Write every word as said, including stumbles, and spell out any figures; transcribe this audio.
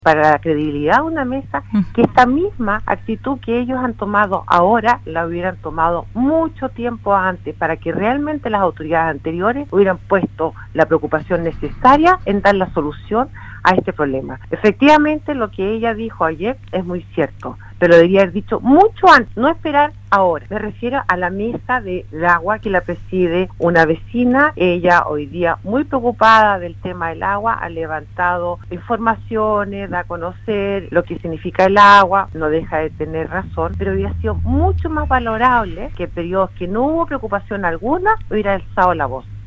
para la credibilidad de una mesa, que esta misma actitud que ellos han tomado ahora, la hubieran tomado mucho tiempo antes, para que realmente las autoridades anteriores hubieran puesto la preocupación necesaria en dar la solución a este problema. Efectivamente, lo que ella dijo ayer es muy cierto, pero debería haber dicho mucho antes, no esperar ahora. Me refiero a la mesa del agua que la preside una vecina. Ella hoy día, muy preocupada del tema del agua, ha levantado informaciones, da a conocer lo que significa el agua, no deja de tener razón, pero hubiera sido mucho más valorable que en periodos que no hubo preocupación alguna, hubiera alzado la voz.